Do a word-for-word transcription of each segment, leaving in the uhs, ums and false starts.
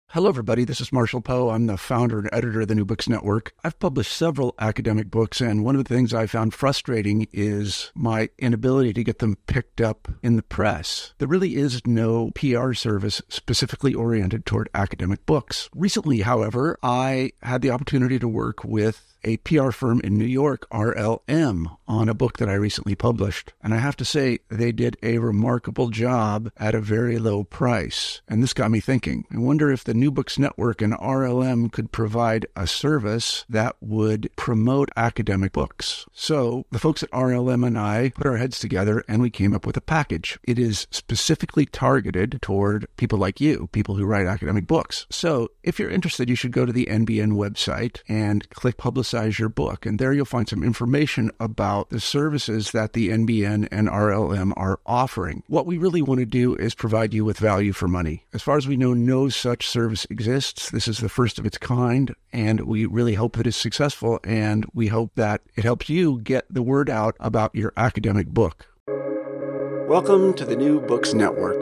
Hello, everybody. This is Marshall Poe. I'm the founder and editor of the New Books Network. I've published several academic books, and one of the things I found frustrating is my inability to get them picked up in the press. There really is no P R service specifically oriented toward academic books. Recently, however, I had the opportunity to work with a P R firm in New York, R L M, on a book that I recently published. And I have to say, they did a remarkable job at a very low price. And this got me thinking. I wonder if the New Books Network and R L M could provide a service that would promote academic books. So the folks at R L M and I put our heads together and we came up with a package. It is specifically targeted toward people like you, people who write academic books. So if you're interested, you should go to the N B N website and click Publicize your book. And there you'll find some information about the services that the N B N and R L M are offering. What we really want to do is provide you with value for money. As far as we know, no such service exists. This is the first of its kind, and we really hope that it's successful, and we hope that it helps you get the word out about your academic book. Welcome to the New Books Network.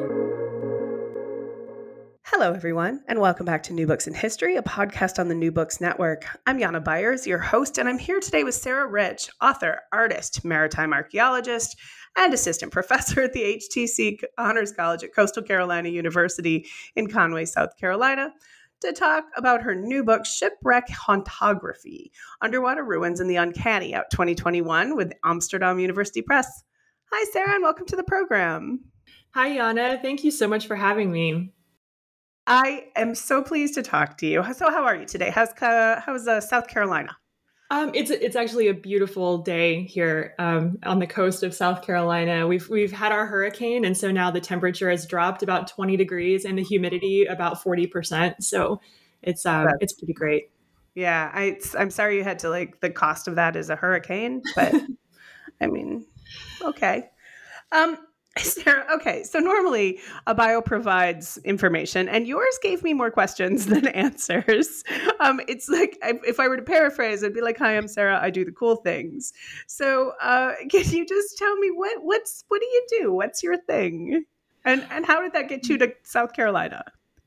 Hello, everyone, and welcome back to New Books in History, a podcast on the New Books Network. I'm Jana Byers, your host, and I'm here today with Sarah Rich, author, artist, maritime archaeologist, and assistant professor at the H T C Honors College at Coastal Carolina University in Conway, South Carolina, to talk about her new book, Shipwreck Hauntography, Underwater Ruins in the Uncanny, out twenty twenty-one with Amsterdam University Press. Hi, Sarah, and welcome to the program. Hi, Jana. Thank you so much for having me. I am so pleased to talk to you. So how are you today? How's uh, how's uh, South Carolina? Um, it's it's actually a beautiful day here um, on the coast of South Carolina. We've we've had our hurricane, and so now the temperature has dropped about twenty degrees and the humidity about forty percent. So it's um, it's pretty great. Yeah, I I'm sorry you had to, like, the cost of that is a hurricane, but I mean, okay. Um. Sarah, okay, so normally a bio provides information, and yours gave me more questions than answers. Um, it's like, if I were to paraphrase, I'd be like, "Hi, I'm Sarah. I do the cool things." So, uh, can you just tell me what what's what do you do? What's your thing, and and how did that get you to South Carolina?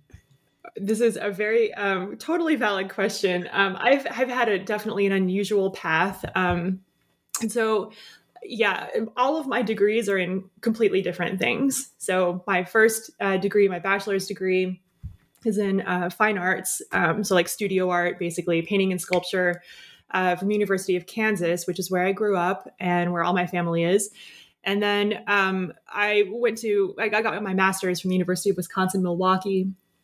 This is a very um, totally valid question. Um, I've I've had a definitely an unusual path, um, and so. Yeah, all of my degrees are in completely different things. So my first uh, degree, my bachelor's degree, is in uh, fine arts. Um, so like studio art, basically painting and sculpture uh, from the University of Kansas, which is where I grew up and where all my family is. And then um, I went to, I got my master's from the University of Wisconsin-Milwaukee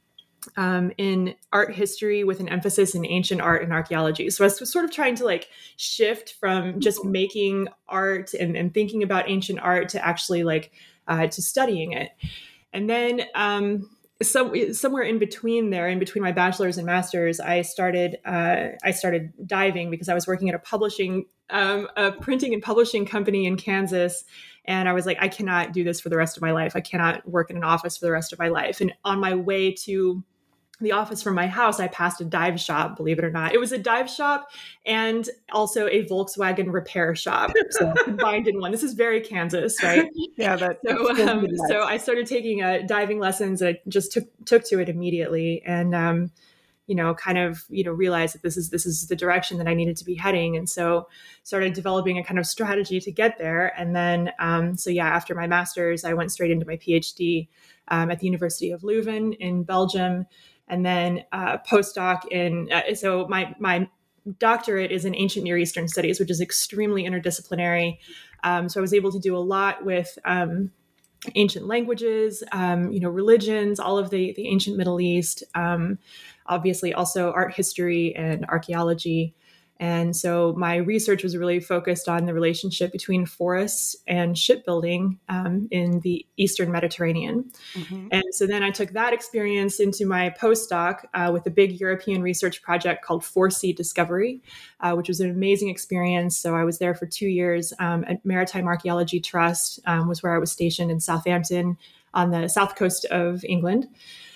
um, in art history with an emphasis in ancient art and archaeology. So I was sort of trying to like shift from just making art and, and thinking about ancient art to actually like uh, to studying it. And then um, some, somewhere in between there, in between my bachelor's and master's, I started uh, I started diving because I was working at a publishing, um, a printing and publishing company in Kansas. And I was like, I cannot do this for the rest of my life. I cannot work in an office for the rest of my life. And on my way to the office from my house, I passed a dive shop, believe it or not. It was a dive shop and also a Volkswagen repair shop. So combined in one. This is very Kansas, right? Yeah. That, so, um, so I started taking uh, diving lessons. I just took, took to it immediately. And, um, you know, kind of, you know, realized that this is, this is the direction that I needed to be heading. And so started developing a kind of strategy to get there. And then, um, so yeah, after my master's, I went straight into my PhD um, at the University of Leuven in Belgium. And then uh, postdoc in, uh, so my my doctorate is in ancient Near Eastern studies, which is extremely interdisciplinary. Um, so I was able to do a lot with um, ancient languages, um, you know, religions, all of the, the ancient Middle East, um, obviously also art history and archaeology. And so my research was really focused on the relationship between forests and shipbuilding um, in the Eastern Mediterranean. Mm-hmm. And so then I took that experience into my postdoc uh, with a big European research project called four C Discovery, uh, which was an amazing experience. So I was there for two years um, at Maritime Archaeology Trust, um, was where I was stationed in Southampton on the south coast of England.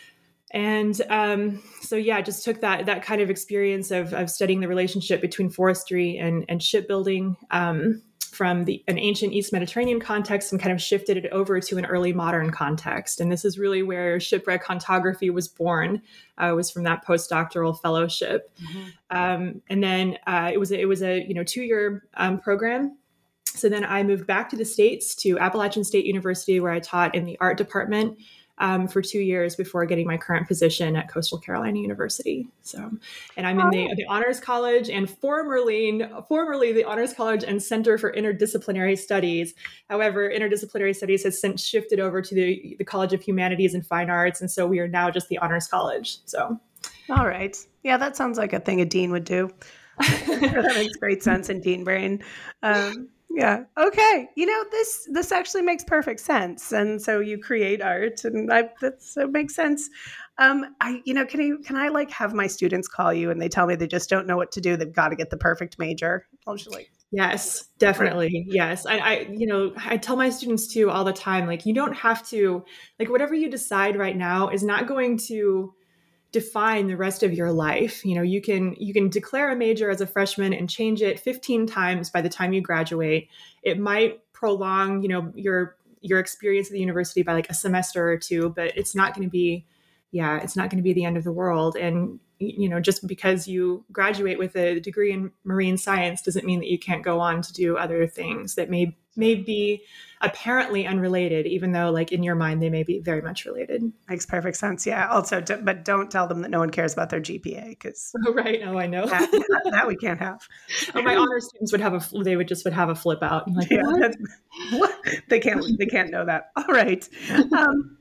And um, so, yeah, I just took that that kind of experience of, of studying the relationship between forestry and, and shipbuilding um, from the an ancient East Mediterranean context and kind of shifted it over to an early modern context. And this is really where shipwreck hauntography was born. Uh, it was from that postdoctoral fellowship. Mm-hmm. Um, and then uh, it was a, it was a you know two-year um, program. So then I moved back to the States to Appalachian State University, where I taught in the art department um, for two years before getting my current position at Coastal Carolina University. So, and I'm in the, the Honors College and formerly, formerly the Honors College and Center for Interdisciplinary Studies. However, Interdisciplinary Studies has since shifted over to the, the College of Humanities and Fine Arts. And so we are now just the Honors College. So, all right. Yeah, that sounds like a thing a dean would do. That makes great sense in Dean Brain. Um, Yeah. Okay. You know, this this actually makes perfect sense. And so you create art, and I, that's it makes sense. Um, I, you know, can you can I like have my students call you and they tell me they just don't know what to do? They've got to get the perfect major. I'll just like, yes, definitely. Right. Yes. I, I, you know, I tell my students too all the time, like, you don't have to, like, whatever you decide right now is not going to define the rest of your life. You know, you can you can declare a major as a freshman and change it fifteen times by the time you graduate. It might prolong, you know, your your experience at the university by like a semester or two, but it's not going to be, yeah, it's not going to be the end of the world. And, you know, just because you graduate with a degree in marine science doesn't mean that you can't go on to do other things that may may be apparently unrelated, even though like in your mind, they may be very much related. Makes perfect sense. Yeah. Also, d- but don't tell them that no one cares about their G P A, because oh, right. Oh, I know that, that, that we can't have. Oh, my honor students would have a, they would just would have a flip out. I'm like, yeah, what? what? They can't, they can't know that. All right. Um,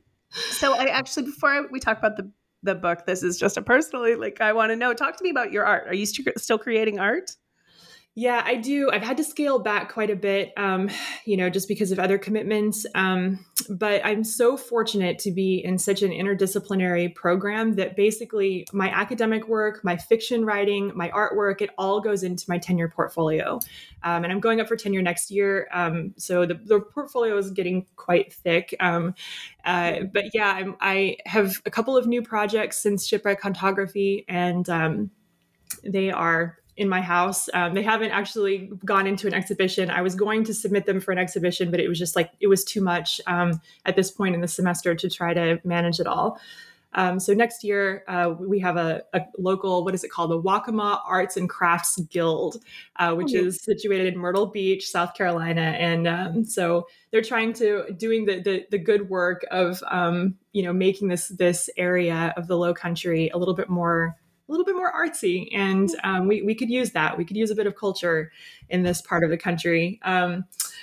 so I actually, before I, we talk about the, the book, this is just a personally, like, I want to know, talk to me about your art. Are you st- still creating art? Yeah, I do. I've had to scale back quite a bit, um, you know, just because of other commitments. Um, but I'm so fortunate to be in such an interdisciplinary program that basically my academic work, my fiction writing, my artwork, it all goes into my tenure portfolio. Um, and I'm going up for tenure next year. Um, so the, the portfolio is getting quite thick. Um, uh, but yeah, I'm, I have a couple of new projects since Shipwreck Hauntography, and um, they are in my house. Um, they haven't actually gone into an exhibition. I was going to submit them for an exhibition, but it was just like, it was too much um, at this point in the semester to try to manage it all. Um, so next year, uh, we have a, a local, what is it called? The Waccamaw Arts and Crafts Guild, uh, which oh, is situated in Myrtle Beach, South Carolina. And um, so they're trying to, doing the the, the good work of, um, you know, making this this area of the Low Country a little bit more a little bit more artsy. And um, we, we could use that. We could use a bit of culture in this part of the country. Um,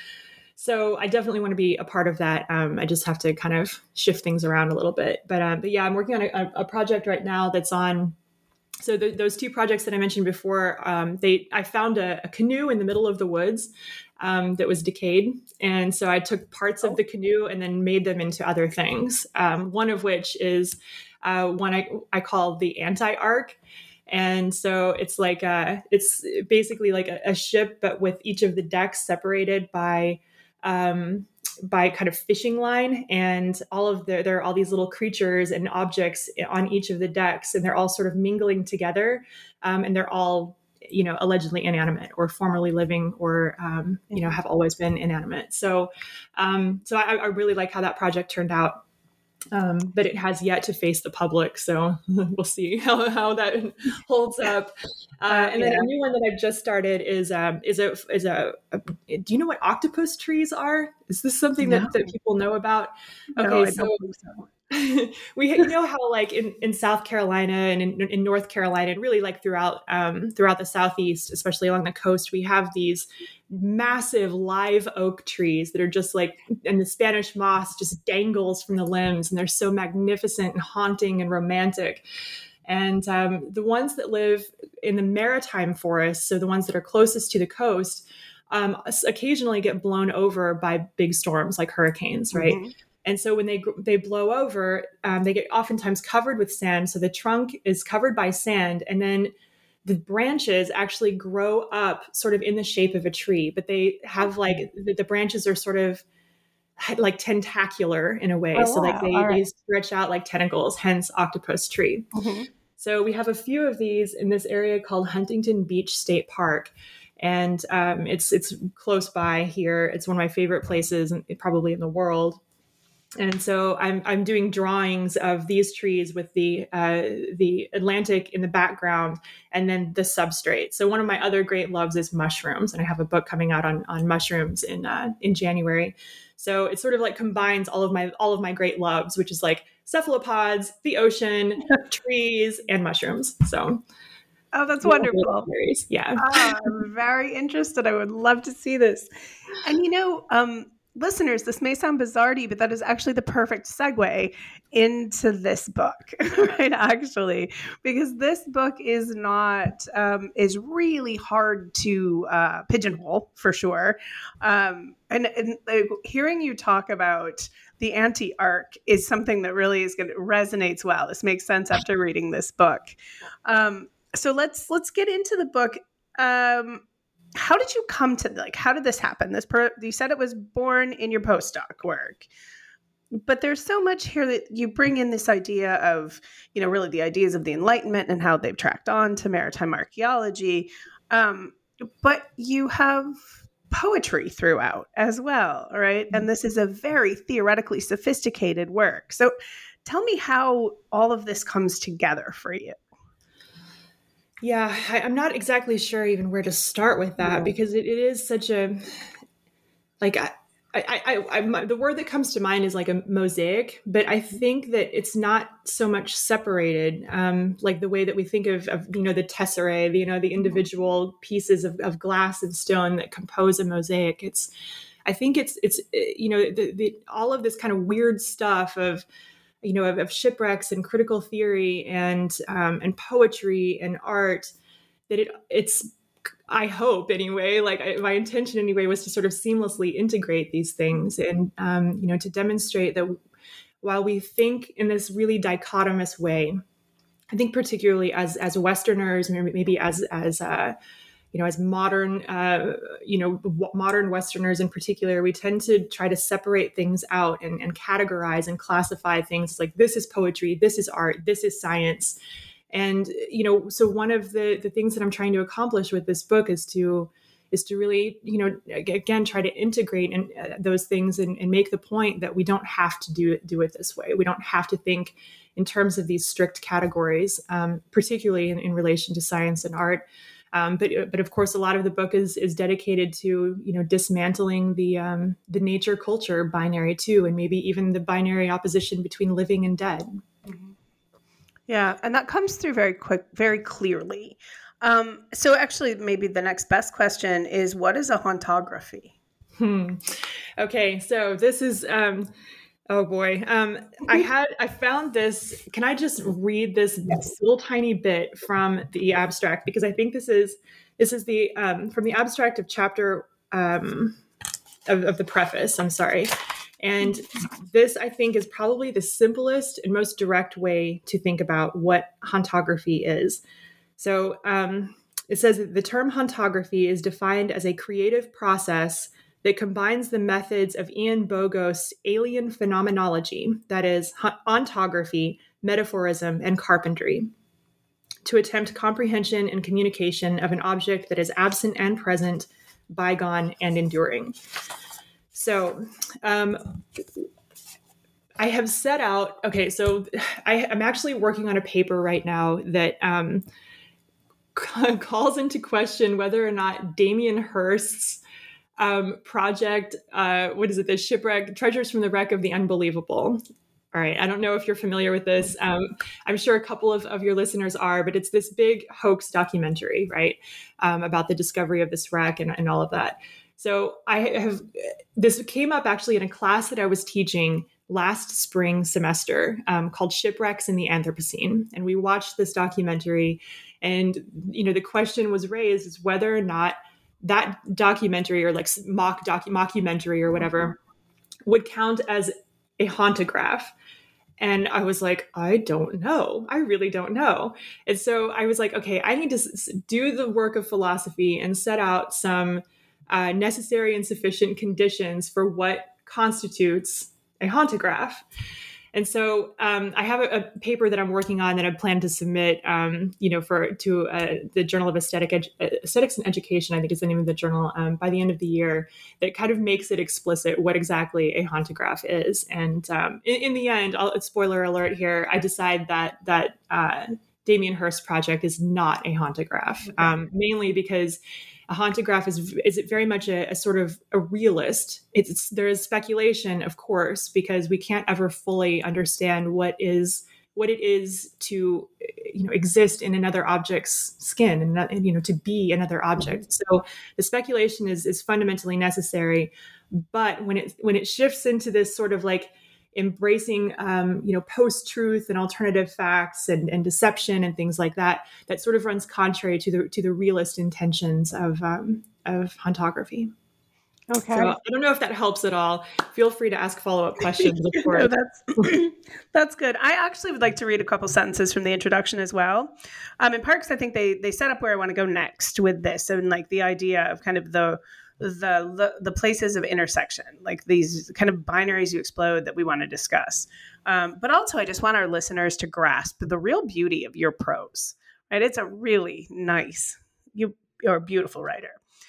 so I definitely want to be a part of that. Um, I just have to kind of shift things around a little bit. But, um, but yeah, I'm working on a, a project right now that's on, so the, those two projects that I mentioned before, um, they I found a, a canoe in the middle of the woods um, that was decayed. And so I took parts of the canoe and then made them into other things. Um, one of which is Uh, one I, I call the anti-arc. And so it's like, a, it's basically like a, a ship, but with each of the decks separated by, um, by kind of fishing line, and all of the, there are all these little creatures and objects on each of the decks, and they're all sort of mingling together. Um, and they're all, you know, allegedly inanimate or formerly living, or, um, you know, have always been inanimate. So, um, so I, I really like how that project turned out. Um, but it has yet to face the public, so we'll see how, how that holds up. Uh, and then yeah. a new one that I've just started is um, is a is a, a. Do you know what octopus trees are? Is this something no. that, that people know about? Okay, no, I so, don't think so. we you know how like in, in South Carolina and in, in North Carolina and really like throughout um, throughout the Southeast, especially along the coast, we have these massive live oak trees that are just like, and the Spanish moss just dangles from the limbs, and they're so magnificent and haunting and romantic. And um, the ones that live in the maritime forests, so the ones that are closest to the coast, um, occasionally get blown over by big storms like hurricanes, right? Mm-hmm. And so when they they blow over, um, they get oftentimes covered with sand. So the trunk is covered by sand, and then the branches actually grow up sort of in the shape of a tree. But they have like the, the branches are sort of like tentacular in a way. Oh, so like they, right. they stretch out like tentacles, hence octopus tree. Mm-hmm. So we have a few of these in this area called Huntington Beach State Park. And um, it's it's close by here. It's one of my favorite places, and probably in the world. And so I'm I'm doing drawings of these trees with the uh, the Atlantic in the background, and then the substrate. So one of my other great loves is mushrooms, and I have a book coming out on on mushrooms in uh, in January. So it sort of like combines all of my all of my great loves, which is like cephalopods, the ocean, trees, and mushrooms. So. Oh, that's wonderful. Yeah. Oh, I'm very interested. I would love to see this. And, you know, um, listeners, this may sound bizarre to you, but that is actually the perfect segue into this book, right? Actually, because this book is not, um, is really hard to uh, pigeonhole for sure. Um, and and uh, hearing you talk about the anti-arc is something that really is going to resonates well. This makes sense after reading this book. Um, So let's let's get into the book. Um, how did you come to like? How did this happen? This per, you said it was born in your postdoc work, but there's so much here that you bring in this idea of, you know, really the ideas of the Enlightenment and how they've tracked on to maritime archaeology. Um, but you have poetry throughout as well, right? And this is a very theoretically sophisticated work. So tell me how all of this comes together for you. Yeah, I, I'm not exactly sure even where to start with that, yeah. because it, it is such a, like, I, I, I, I, the word that comes to mind is like a mosaic, but I think that it's not so much separated, um, like the way that we think of, of, you know, the tesserae, you know, the individual pieces of, of glass and stone that compose a mosaic. It's, I think it's, it's, you know, the, the, all of this kind of weird stuff of, you know, of, of shipwrecks and critical theory and um, and poetry and art, that it it's, I hope anyway, like I, my intention anyway was to sort of seamlessly integrate these things and, um, you know, to demonstrate that while we think in this really dichotomous way, I think particularly as as Westerners, maybe as as uh, you know, as modern, uh, you know, w- modern Westerners in particular, we tend to try to separate things out and, and categorize and classify things like this is poetry, this is art, this is science. And, you know, so one of the, the things that I'm trying to accomplish with this book is to is to really, you know, again, try to integrate in, uh, those things and, and make the point that we don't have to do it, do it this way. We don't have to think in terms of these strict categories, um, particularly in, in relation to science and art. Um, but but of course, a lot of the book is is dedicated to, you know, dismantling the um, the nature culture binary too, and maybe even the binary opposition between living and dead. Mm-hmm. Yeah, and that comes through very quick, very clearly. Um, so actually, maybe the next best question is, what is a hauntography? Hmm. Okay, so this is. Um, Oh boy. Um, I had, I found this, can I just read this yes. little tiny bit from the abstract? Because I think this is, this is the, um, from the abstract of chapter, um, of, of the preface, I'm sorry. And this, I think, is probably the simplest and most direct way to think about what hauntography is. So um, it says that the term hauntography is defined as a creative process that combines the methods of Ian Bogost's alien phenomenology, that is, ontography, metaphorism, and carpentry, to attempt comprehension and communication of an object that is absent and present, bygone and enduring. So um, I have set out, okay, so I, I'm actually working on a paper right now that um, calls into question whether or not Damien Hirst's Um, project, uh, what is it? The shipwreck, Treasures from the Wreck of the Unbelievable. All right. I don't know if you're familiar with this. Um, I'm sure a couple of, of your listeners are, but it's this big hoax documentary, right? Um, about the discovery of this wreck and, and all of that. So I have, this came up actually in a class that I was teaching last spring semester um, called Shipwrecks in the Anthropocene. And we watched this documentary and, you know, the question was raised is whether or not that documentary or like mock docu mockumentary or whatever would count as a hauntograph. And I was like, I don't know. I really don't know. And so I was like, okay, I need to s- do the work of philosophy and set out some uh, necessary and sufficient conditions for what constitutes a hauntograph. And so um, I have a, a paper that I'm working on that I plan to submit, um, you know, for to uh, the Journal of Aesthetic Edu- Aesthetics and Education, I think is the name of the journal, um, by the end of the year, that kind of makes it explicit what exactly a hauntograph is. And um, in, in the end, I'll, spoiler alert here, I decide that that uh, Damien Hirst project is not a hauntograph, okay. um, mainly because a hauntograph is is very much a, a sort of a realist. It's, it's there is speculation, of course, because we can't ever fully understand what is what it is to, you know, exist in another object's skin and, not, and you know, to be another object. So the speculation is is fundamentally necessary, but when it when it shifts into this sort of like embracing, um, you know, post-truth and alternative facts and, and deception and things like that, that sort of runs contrary to the to the realist intentions of um, of hauntography. Okay. So I don't know if that helps at all. Feel free to ask follow-up questions. Of course. No, that's that's good. I actually would like to read a couple sentences from the introduction as well. Um, in part because I think they they set up where I want to go next with this, and like the idea of kind of the The, the the places of intersection, like these kind of binaries you explode that we want to discuss. Um, but also, I just want our listeners to grasp the real beauty of your prose, right? It's a really nice, you, you're a beautiful writer.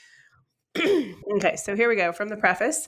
Okay, so here we go from the preface.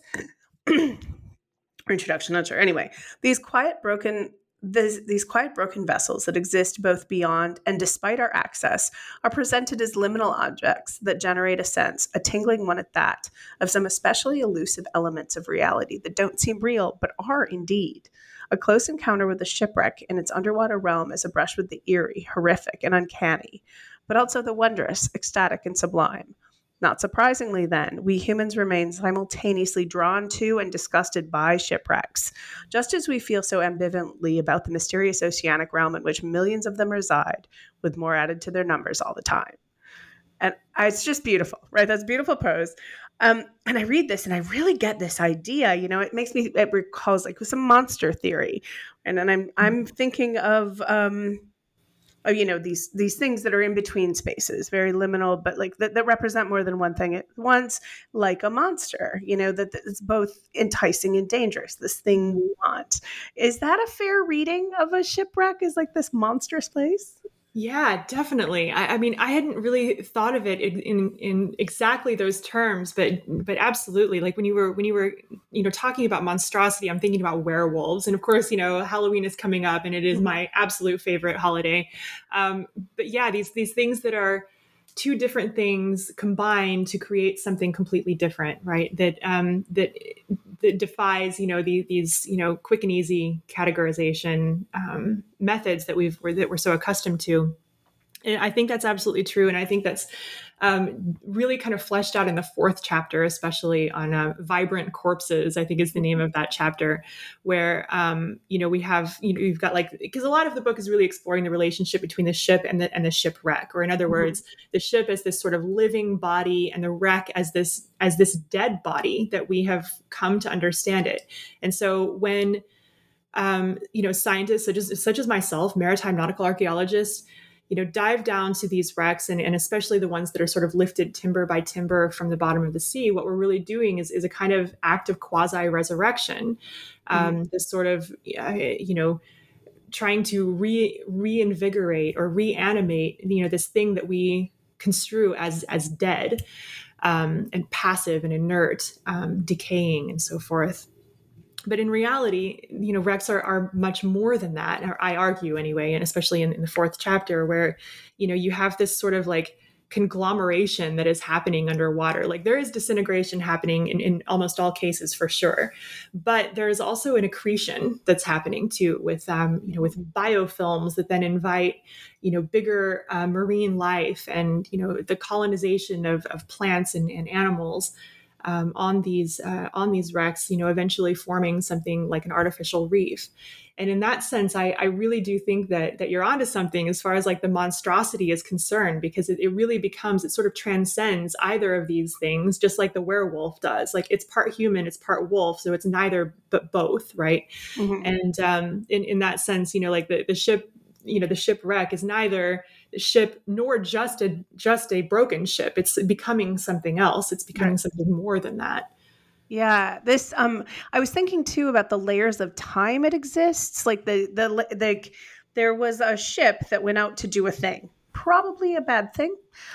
Or introduction, not sure. Anyway, these quiet, broken This, these quiet broken vessels that exist both beyond and despite our access are presented as liminal objects that generate a sense, a tingling one at that, of some especially elusive elements of reality that don't seem real but are indeed. A close encounter with a shipwreck in its underwater realm is a brush with the eerie, horrific, and uncanny, but also the wondrous, ecstatic, and sublime. Not surprisingly, then, we humans remain simultaneously drawn to and disgusted by shipwrecks, just as we feel so ambivalently about the mysterious oceanic realm in which millions of them reside, with more added to their numbers all the time. And it's just beautiful, right? That's beautiful prose. Um, and I read this and I really get this idea, you know, it makes me, it recalls like some monster theory. And then I'm, I'm thinking of, um, Oh, you know, these these things that are in between spaces, very liminal, but like that, that represent more than one thing at once, like a monster, you know, that, that it's both enticing and dangerous, this thing we want. Is that a fair reading of a shipwreck as like this monstrous place? Yeah, definitely. I, I mean, I hadn't really thought of it in, in in exactly those terms, but but absolutely. Like when you were when you were you know talking about monstrosity, I'm thinking about werewolves, and of course, you know, Halloween is coming up, and it is my absolute favorite holiday. Um, but yeah, these these things that are two different things combined to create something completely different, right? That um, that that defies, you know, the, these, you know, quick and easy categorization um, methods that we've that we're so accustomed to. And I think that's absolutely true, and I think that's um, really kind of fleshed out in the fourth chapter, especially on uh, vibrant corpses. I think is the name of that chapter, where um, you know we have you know you've got like because a lot of the book is really exploring the relationship between the ship and the and the shipwreck, or in other mm-hmm. words, the ship as this sort of living body and the wreck as this as this dead body that we have come to understand it. And so when um, you know scientists such as such as myself, maritime nautical archaeologists, you know, dive down to these wrecks and, and especially the ones that are sort of lifted timber by timber from the bottom of the sea, what we're really doing is, is a kind of act of quasi-resurrection, um, mm-hmm. this sort of, uh, you know, trying to re reinvigorate or reanimate, you know, this thing that we construe as, as dead um, and passive and inert, um, decaying and so forth. But in reality, you know, wrecks are, are much more than that, or I argue anyway, and especially in, in the fourth chapter where, you know, you have this sort of like conglomeration that is happening underwater. Like there is disintegration happening in, in almost all cases for sure, but there is also an accretion that's happening too with, um, you know, with biofilms that then invite, you know, bigger uh, marine life and, you know, the colonization of, of plants and, and animals. Um, on these uh, on these wrecks, you know, eventually forming something like an artificial reef. And in that sense, I, I really do think that that you're onto something as far as like the monstrosity is concerned, because it, it really becomes, it sort of transcends either of these things, just like the werewolf does. Like it's part human, it's part wolf, so it's neither but both, right? Mm-hmm. And um, in in that sense, you know, like the the ship, you know, the shipwreck is neither the ship nor just a just a broken ship. It's becoming something else. It's becoming right. something more than that. Yeah, this um I was thinking too about the layers of time it exists. Like the the the there was a ship that went out to do a thing. Probably a bad thing.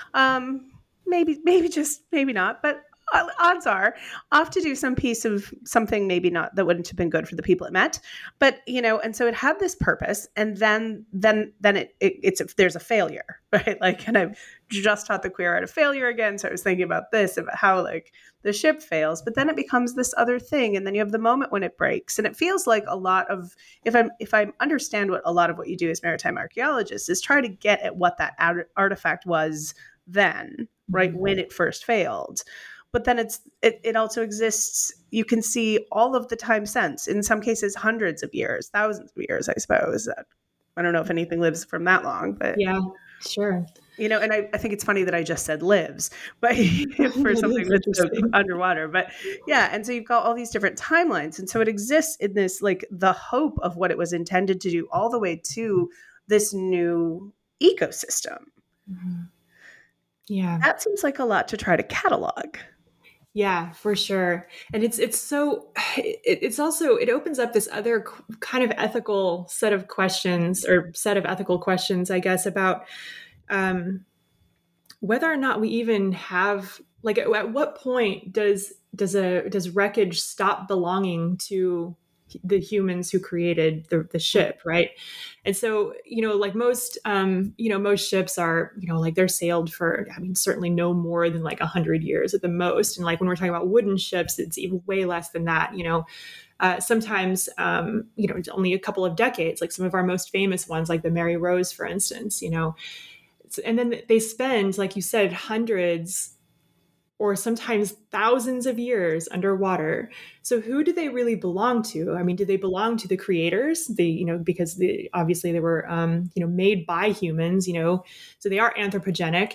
Um maybe maybe just maybe not, but odds are off to do some piece of something maybe not that wouldn't have been good for the people it met. But, you know, and so it had this purpose, and then then then it, it it's a, there's a failure, right? Like, and I've just taught the queer art of failure again, so I was thinking about this, about how like the ship fails, but then it becomes this other thing, and then you have the moment when it breaks. And it feels like a lot of, if I'm if I understand what a lot of what you do as maritime archaeologists is try to get at what that artifact was then, right, mm-hmm. when it first failed. But then it's it, it also exists. You can see all of the time since, in some cases, hundreds of years, thousands of years, I suppose. I don't know if anything lives from that long, but yeah, sure. You know, and I, I think it's funny that I just said lives, but for something that's underwater. But yeah, and so you've got all these different timelines. And so it exists in this, like the hope of what it was intended to do all the way to this new ecosystem. Mm-hmm. Yeah. That seems like a lot to try to catalog. Yeah, for sure. And it's it's so it, it's also it opens up this other kind of ethical set of questions or set of ethical questions, I guess, about um, whether or not we even have, like, at, at what point does does a does wreckage stop belonging to the humans who created the, the ship, right? And so, you know, like most, um, you know, most ships are, you know, like they're sailed for, I mean, certainly no more than like a hundred years at the most. And like when we're talking about wooden ships, it's even way less than that, you know. Uh, sometimes, um, you know, it's only a couple of decades, like some of our most famous ones, like the Mary Rose, for instance, you know. And then they spend, like you said, hundreds or sometimes thousands of years underwater. So who do they really belong to? I mean, do they belong to the creators? The, you know, because the, obviously they were, um, you know, made by humans, you know, so they are anthropogenic.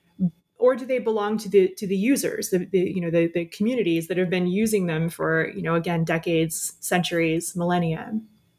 Or do they belong to the to the users, the, the you know, the, the communities that have been using them for, you know, again, decades, centuries, millennia?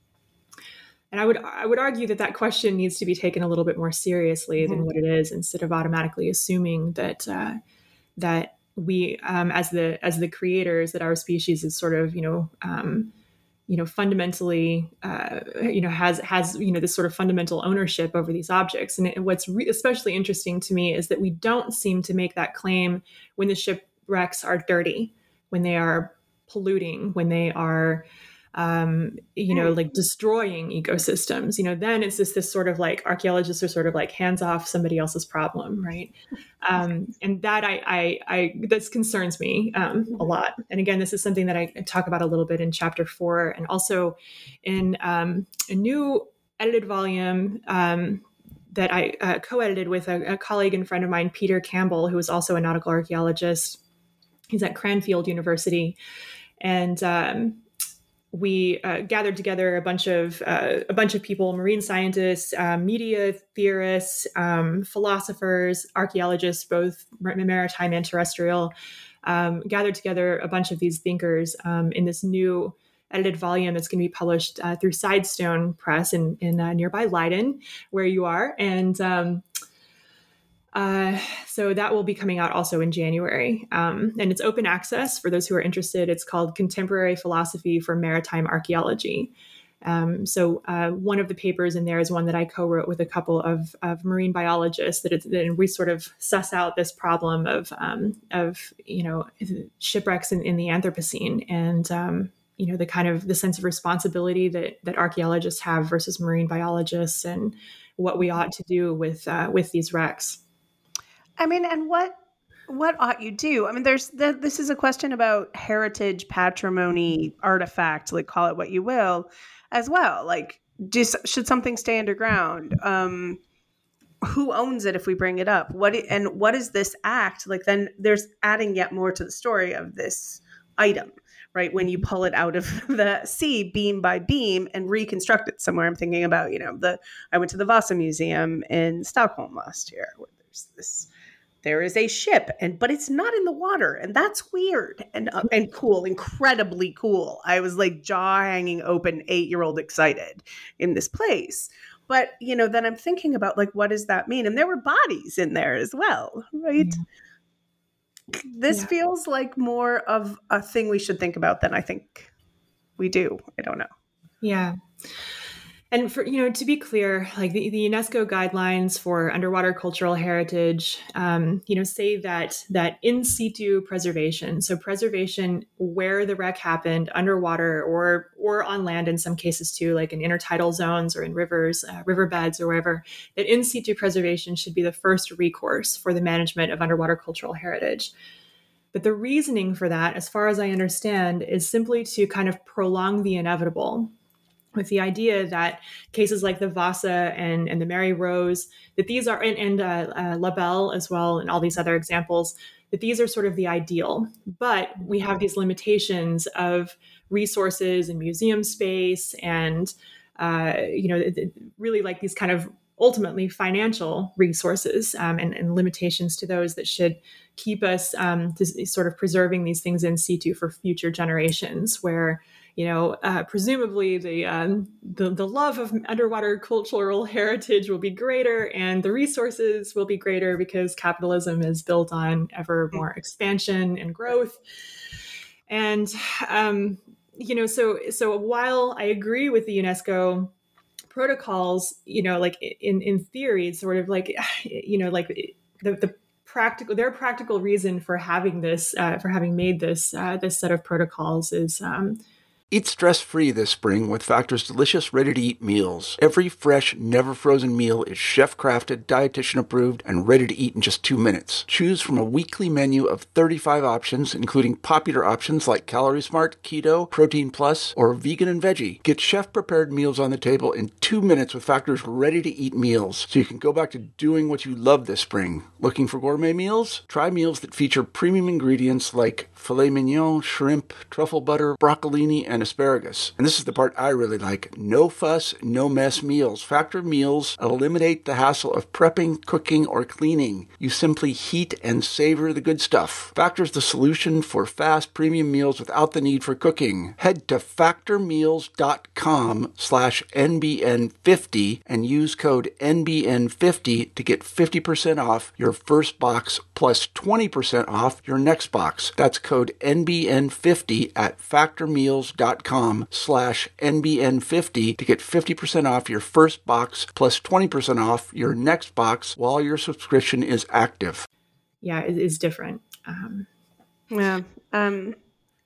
And I would I would argue that that question needs to be taken a little bit more seriously mm-hmm. than what it is, instead of automatically assuming that uh, that we, um, as the as the creators, that our species is sort of, you know, um, you know, fundamentally, uh, you know, has has you know this sort of fundamental ownership over these objects. And it, what's re- especially interesting to me is that we don't seem to make that claim when the shipwrecks are dirty, when they are polluting, when they are um, you know, like destroying ecosystems. You know, then it's just this sort of like archaeologists are sort of like hands off, somebody else's problem, right? Um, and that I, I, I this concerns me um, a lot. And again, this is something that I talk about a little bit in chapter four, and also in um, a new edited volume um, that I uh, co-edited with a, a colleague and friend of mine, Peter Campbell, who is also a nautical archaeologist. He's at Cranfield University, and um, we uh, gathered together a bunch of uh, a bunch of people, marine scientists, uh, media theorists, um, philosophers, archaeologists, both maritime and terrestrial, um, gathered together a bunch of these thinkers um, in this new edited volume that's going to be published uh, through Sidestone Press in, in uh, nearby Leiden, where you are. And um, Uh, so that will be coming out also in January. Um, and it's open access for those who are interested. It's called Contemporary Philosophy for Maritime Archaeology. Um, so uh, one of the papers in there is one that I co-wrote with a couple of, of marine biologists, that, it's, that we sort of suss out this problem of, um, of you know, shipwrecks in, in the Anthropocene, and, um, you know, the kind of the sense of responsibility that, that archaeologists have versus marine biologists, and what we ought to do with, uh, with these wrecks. I mean, and what what ought you do? I mean, there's the, this is a question about heritage, patrimony, artifact, like call it what you will, as well. Like, just should something stay underground? Um, who owns it if we bring it up? What and what is this act? Like, then there's adding yet more to the story of this item, right? When you pull it out of the sea beam by beam and reconstruct it somewhere. I'm thinking about, you know, the I went to the Vasa Museum in Stockholm last year, where there's this. There is a ship, and but it's not in the water, and that's weird and uh, and cool, incredibly cool. I was like jaw hanging open, eight year old excited in this place. But you know, then I'm thinking about like, what does that mean? And there were bodies in there as well, right? this Yeah. feels like more of a thing we should think about than I think we do. I don't know. Yeah. And for, you know, to be clear, like the, the UNESCO guidelines for underwater cultural heritage, um, you know, say that that in situ preservation, so preservation where the wreck happened, underwater or or on land in some cases too, like in intertidal zones or in rivers, uh, riverbeds or wherever, that in situ preservation should be the first recourse for the management of underwater cultural heritage. But the reasoning for that, as far as I understand, is simply to kind of prolong the inevitable, with the idea that cases like the Vasa and, and the Mary Rose, that these are, and, and uh, uh, La Belle as well, and all these other examples, that these are sort of the ideal. But we have these limitations of resources and museum space and, uh, you know, really like these kind of ultimately financial resources um, and, and limitations to those that should keep us um, to sort of preserving these things in situ for future generations, where you know, uh, presumably the, um, the the love of underwater cultural heritage will be greater, and the resources will be greater because capitalism is built on ever more expansion and growth. And um, you know, so so while I agree with the UNESCO protocols, you know, like in in theory, it's sort of like you know, like the the practical their practical reason for having this uh, for having made this uh, this set of protocols is. Um, Eat stress-free this spring with Factor's delicious, ready-to-eat meals. Every fresh, never-frozen meal is chef-crafted, dietitian-approved, and ready to eat in just two minutes. Choose from a weekly menu of thirty-five options, including popular options like Calorie Smart, Keto, Protein Plus, or Vegan and Veggie. Get chef-prepared meals on the table in two minutes with Factor's ready-to-eat meals, so you can go back to doing what you love this spring. Looking for gourmet meals? Try meals that feature premium ingredients like filet mignon, shrimp, truffle butter, broccolini, and asparagus. And this is the part I really like. No fuss, no mess meals. Factor meals eliminate the hassle of prepping, cooking, or cleaning. You simply heat and savor the good stuff. Factor's the solution for fast premium meals without the need for cooking. Head to factormeals.com slash NBN50 and use code N B N fifty to get fifty percent off your first box plus twenty percent off your next box. That's code N B N fifty at factormeals.com slash N B N fifty to get fifty percent off your first box plus twenty percent off your next box while your subscription is active. Yeah, it is different. Um, yeah. Um,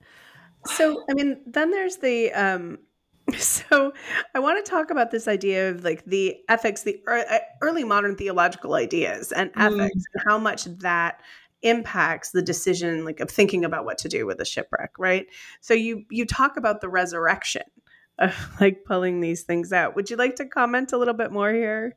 so, I mean, then there's the, um, so I want to talk about this idea of like the ethics, the early modern theological ideas and ethics mm. and how much that impacts the decision like of thinking about what to do with a shipwreck, right? So you you talk about the resurrection of like pulling these things out. Would you like to comment a little bit more here?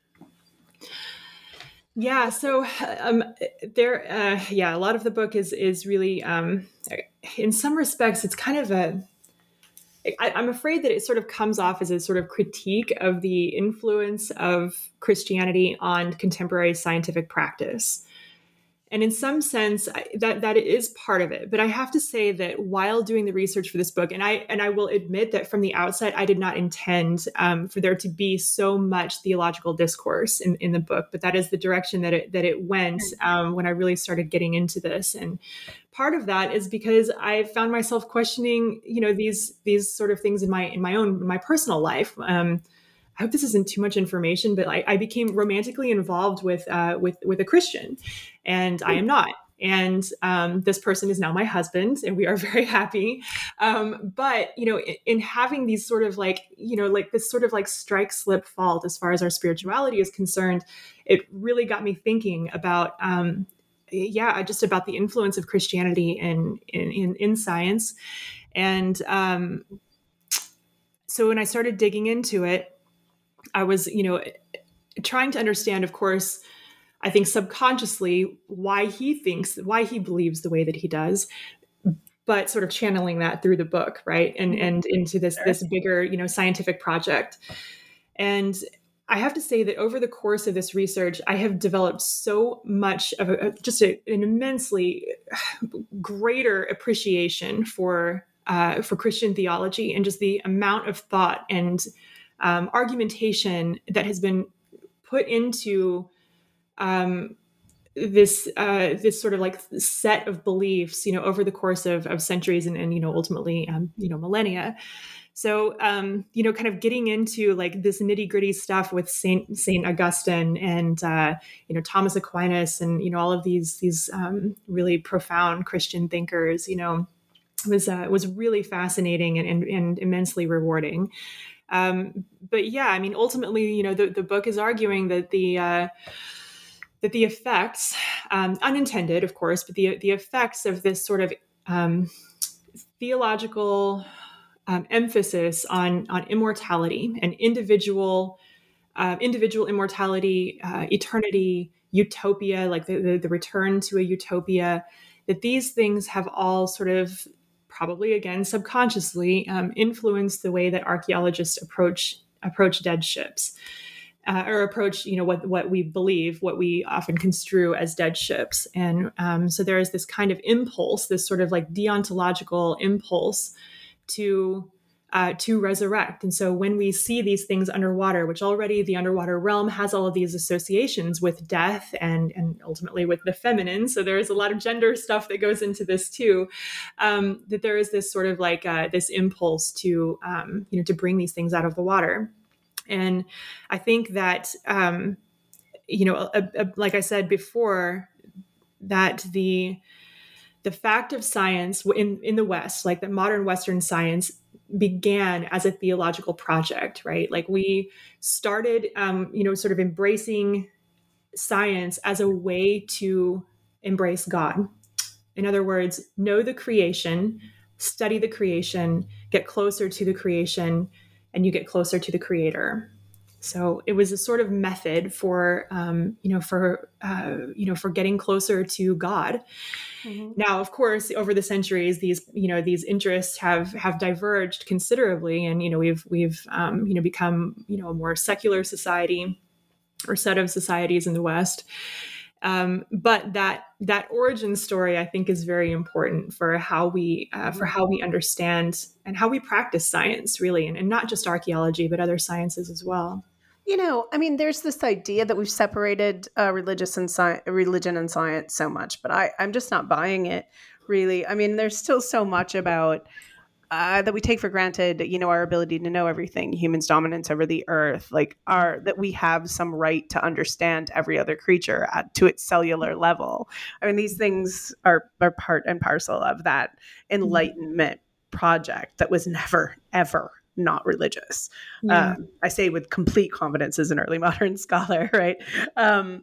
Yeah, so um, there, uh, yeah, a lot of the book is is really, um, in some respects, it's kind of a. I, I'm afraid that it sort of comes off as a sort of critique of the influence of Christianity on contemporary scientific practice. And in some sense, that that is part of it. But I have to say that while doing the research for this book, and I and I will admit that from the outset, I did not intend um, for there to be so much theological discourse in, in the book. But that is the direction that it that it went um, when I really started getting into this. And part of that is because I found myself questioning, you know, these these sort of things in my in my own in my personal life. Um, I hope this isn't too much information, but I, I became romantically involved with uh, with with a Christian, and I am not. And um, this person is now my husband, and we are very happy. Um, but you know, in, in having these sort of like you know like this sort of like strike slip fault as far as our spirituality is concerned, it really got me thinking about um, yeah, just about the influence of Christianity in in in, in science. And um, so when I started digging into it, I was, you know, trying to understand, of course, I think subconsciously why he thinks, why he believes the way that he does, but sort of channeling that through the book, right? And and into this this bigger, you know, scientific project. And I have to say that over the course of this research, I have developed so much of a, just a, an immensely greater appreciation for uh, for Christian theology and just the amount of thought and Um, argumentation that has been put into um, this uh, this sort of like set of beliefs, you know, over the course of, of centuries and, and, you know, ultimately, um, you know, millennia. So, um, you know, kind of getting into like this nitty gritty stuff with Saint Saint Augustine and, uh, you know, Thomas Aquinas and, you know, all of these, these um, really profound Christian thinkers, you know, was, uh, was really fascinating and, and, and immensely rewarding. Um, but yeah, I mean, ultimately, you know, the, the book is arguing that the, uh, that the effects, um, unintended, of course, but the, the effects of this sort of um, theological Um, emphasis on on immortality and individual uh, individual immortality, uh, eternity, utopia, like the, the the return to a utopia, that these things have all sort of probably again subconsciously um, influenced the way that archaeologists approach approach dead ships. Uh, or approach, you know, what what we believe, what we often construe as dead ships, and um, so there is this kind of impulse, this sort of like deontological impulse to uh, to resurrect. And so when we see these things underwater, which already the underwater realm has all of these associations with death and and ultimately with the feminine, so there is a lot of gender stuff that goes into this too, um, that there is this sort of like uh, this impulse to um, you know to bring these things out of the water. And I think that um, you know a, a, like I said before, that the The fact of science in, in the West, like the modern Western science, began as a theological project, right? Like we started, um, you know, sort of embracing science as a way to embrace God. In other words, know the creation, study the creation, get closer to the creation, and you get closer to the creator. So it was a sort of method for, um, you know, for, uh, you know, for getting closer to God. Mm-hmm. Now, of course, over the centuries, these, you know, these interests have have diverged considerably, and you know, we've we've um, you know become you know a more secular society or set of societies in the West. Um, but that that origin story, I think, is very important for how we uh, for how we understand and how we practice science, really, and, and not just archaeology, but other sciences as well. You know, I mean, there's this idea that we've separated uh, religious and sci- religion and science so much, but I, I'm just not buying it, really. I mean, there's still so much about uh, that we take for granted, you know, our ability to know everything, humans' dominance over the earth, like our that we have some right to understand every other creature at, to its cellular level. I mean, these things are, are part and parcel of that Enlightenment project that was never, ever not religious. Yeah. Um, I say with complete confidence as an early modern scholar, right? Um,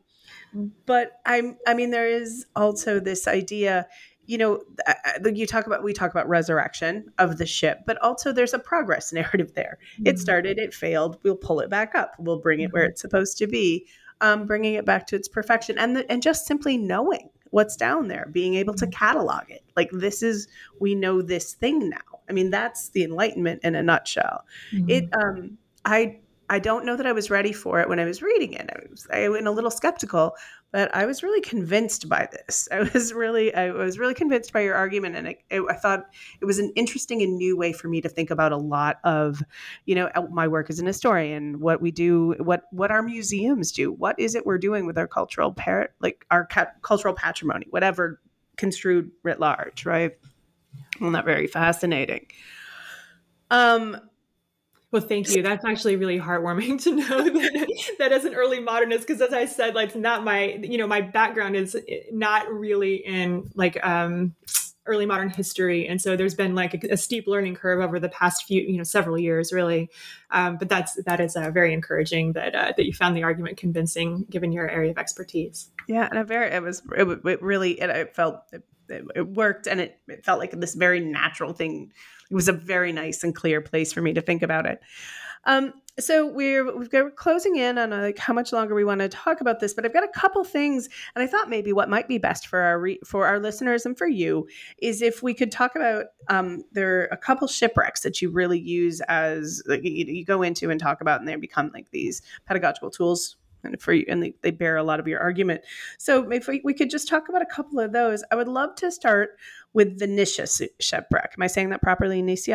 but I'm, I mean, there is also this idea, you know, you talk about, we talk about resurrection of the ship, but also there's a progress narrative there. Mm-hmm. It started, it failed. We'll pull it back up. We'll bring it mm-hmm. where it's supposed to be, um, bringing it back to its perfection, and the, and just simply knowing what's down there, being able to catalog it. Like, this is, we know this thing now. I mean, that's the Enlightenment in a nutshell. Mm-hmm. It, um, I, I don't know that I was ready for it when I was reading it. I was, I was a little skeptical, but I was really convinced by this. I was really, I was really convinced by your argument, and it, it, I thought it was an interesting and new way for me to think about a lot of, you know, my work as an historian, what we do, what what our museums do, what is it we're doing with our cultural par- like our ca- cultural patrimony, whatever construed writ large, right? Well, not very fascinating. Um. Well, thank you. That's actually really heartwarming to know that, that as an early modernist, because as I said, like, it's not my, you know, my background is not really in like um, early modern history. And so there's been like a, a steep learning curve over the past few, you know, several years, really. Um, but that's, that is uh, very encouraging that, uh, that you found the argument convincing given your area of expertise. Yeah. And a very, it was, it, it really, it, it felt, it, it worked, and it, it felt like this very natural thing. It was a very nice and clear place for me to think about it. Um, so we're we're closing in on like how much longer we want to talk about this, but I've got a couple things, and I thought maybe what might be best for our re- for our listeners and for you is if we could talk about um, there are a couple shipwrecks that you really use as like, you, you go into and talk about, and they become like these pedagogical tools. And for you, and they, they bear a lot of your argument. So if we, we could just talk about a couple of those, I would love to start with the Nisha shipwreck. Am I saying that properly, Nisha?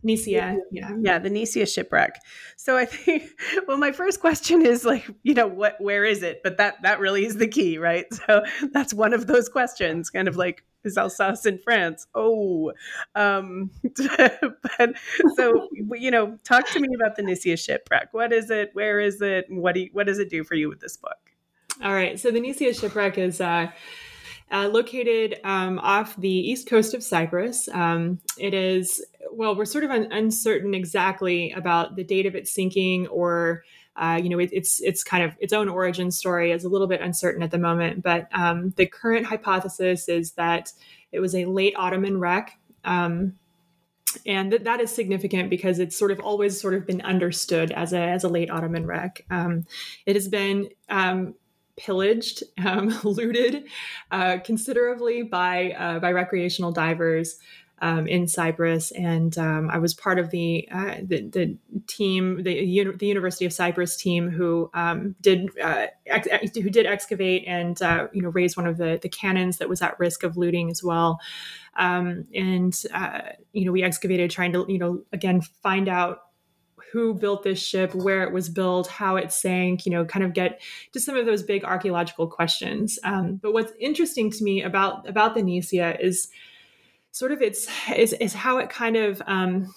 Nicaea, yeah. Yeah, the Nicaea shipwreck. So I think, well, my first question is like, you know, what, where is it? But that, that really is the key, right? So that's one of those questions, kind of like, is Alsace in France? Oh, um, but so, you know, talk to me about the Nicaea shipwreck. What is it? Where is it? And what do you, what does it do for you with this book? All right. So the Nicaea shipwreck is, uh, Uh, located um, off the east coast of Cyprus. Um, it is, well, we're sort of un- uncertain exactly about the date of its sinking, or, uh, you know, it, it's it's kind of its own origin story is a little bit uncertain at the moment. But um, the current hypothesis is that it was a late Ottoman wreck. Um, and th- that is significant because it's sort of always sort of been understood as a as a late Ottoman wreck. Um, it has been um, pillaged, um, looted uh, considerably by uh, by recreational divers um, in Cyprus, and um, I was part of the uh, the, the team, the the University of Cyprus team, who um, did uh, ex- who did excavate and uh, you know raise one of the the cannons that was at risk of looting as well. Um, and uh, you know we excavated, trying to you know again find out who built this ship, where it was built, how it sank, you know, kind of get to some of those big archaeological questions. Um, but what's interesting to me about, about the Nicaea is sort of its, is, is how it kind of um,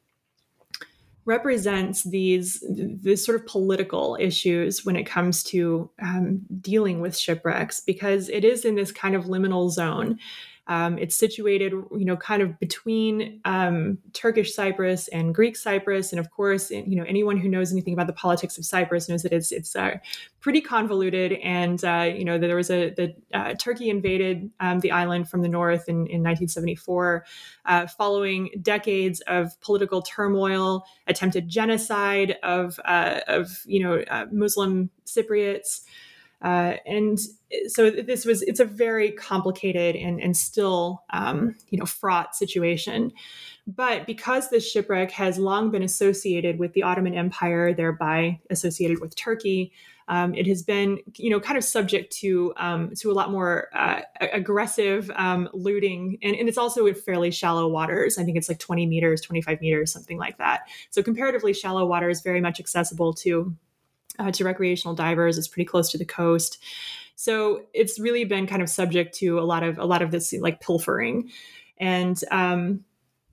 represents these, these sort of political issues when it comes to um, dealing with shipwrecks, because it is in this kind of liminal zone. Um, it's situated, you know, kind of between um, Turkish Cyprus and Greek Cyprus, and of course, you know, anyone who knows anything about the politics of Cyprus knows that it's it's uh, pretty convoluted. And uh, you know, there was a the uh, Turkey invaded um, the island from the north in, in nineteen seventy-four, uh, following decades of political turmoil, attempted genocide of uh, of you know uh, Muslim Cypriots. Uh, and so this was, it's a very complicated and, and still, um, you know, fraught situation. But because this shipwreck has long been associated with the Ottoman Empire, thereby associated with Turkey, um, it has been, you know, kind of subject to um, to a lot more uh, aggressive um, looting. And, and it's also in fairly shallow waters. I think it's like twenty meters, twenty-five meters, something like that. So comparatively shallow waters, very much accessible to Uh, to recreational divers. It's pretty close to the coast. So it's really been kind of subject to a lot of a lot of this like pilfering. And um,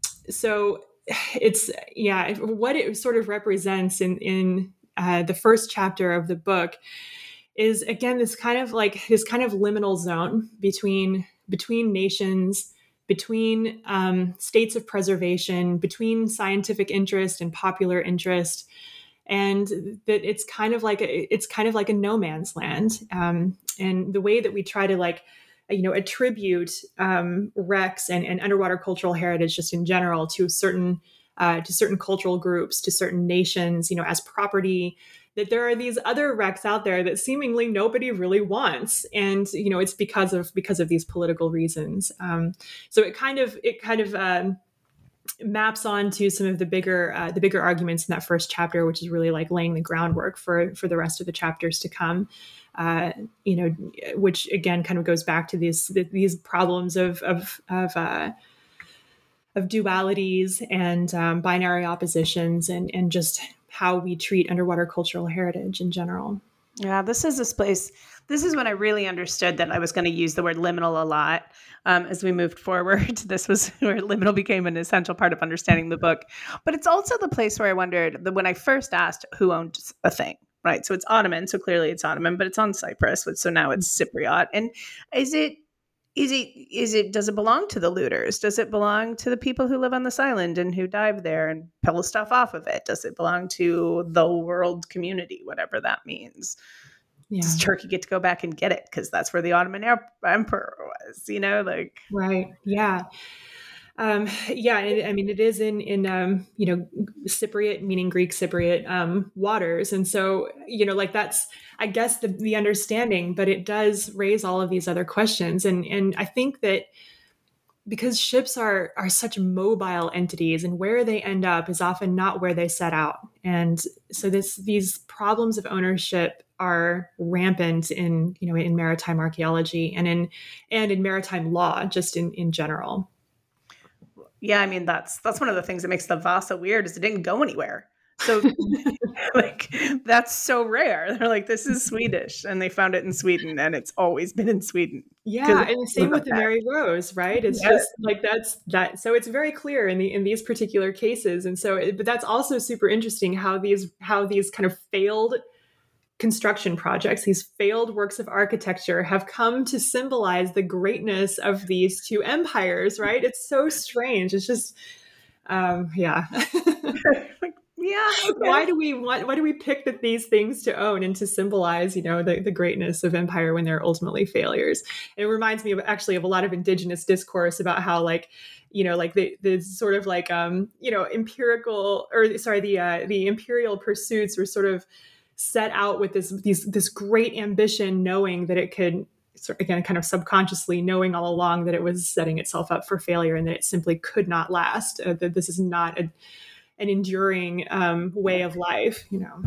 so it's, yeah, what it sort of represents in, in uh, the first chapter of the book is, again, this kind of like this kind of liminal zone between between nations, between um, states of preservation, between scientific interest and popular interest. And that it's kind of like a, it's kind of like a no man's land. Um, and the way that we try to like, you know, attribute um, wrecks and, and underwater cultural heritage just in general to certain uh, to certain cultural groups, to certain nations, you know, as property, that there are these other wrecks out there that seemingly nobody really wants. And, you know, it's because of because of these political reasons. Um, so it kind of it kind of um, maps on to some of the bigger uh, the bigger arguments in that first chapter, which is really like laying the groundwork for for the rest of the chapters to come. Uh, you know, which again kind of goes back to these these problems of of of, uh, of dualities and um, binary oppositions, and and just how we treat underwater cultural heritage in general. Yeah, this is this place. This is when I really understood that I was going to use the word liminal a lot um, as we moved forward. This was where liminal became an essential part of understanding the book. But it's also the place where I wondered that when I first asked who owned a thing, right? So it's Ottoman. So clearly it's Ottoman, but it's on Cyprus. So now it's Cypriot. And is it, is it, is it, does it belong to the looters? Does it belong to the people who live on this island and who dive there and pull stuff off of it? Does it belong to the world community, whatever that means? Yeah. Does Turkey get to go back and get it? Because that's where the Ottoman Emperor was, you know, like. Right. Yeah. Um, yeah. It, I mean, it is in, in um, you know, Cypriot, meaning Greek Cypriot um, waters. And so, you know, like that's, I guess, the, the understanding, but it does raise all of these other questions. And, and I think that because ships are, are such mobile entities, and where they end up is often not where they set out. And so this, these problems of ownership are rampant in, you know, in maritime archaeology and in, and in maritime law, just in, in general. Yeah, I mean, that's that's one of the things that makes the Vasa weird is it didn't go anywhere. So like that's so rare. They're like, this is Swedish, and they found it in Sweden, and it's always been in Sweden. Yeah, and the same with the Mary Rose, right? It's Yeah. just like that's that. So it's very clear in the in these particular cases, and so it, but that's also super interesting how these how these kind of failed construction projects, these failed works of architecture, have come to symbolize the greatness of these two empires, right? It's so strange. It's just, um, yeah. Like, yeah. Okay. Why do we want? Why do we pick that these things to own and to symbolize, you know, the, the greatness of empire when they're ultimately failures? It reminds me of actually of a lot of indigenous discourse about how, like, you know, like the the sort of like um, you know, empirical or sorry, the uh, the imperial pursuits were sort of set out with this these this great ambition, knowing that it could. Again, kind of subconsciously knowing all along that it was setting itself up for failure and that it simply could not last. Uh, that this is not a an enduring um, way of life, you know.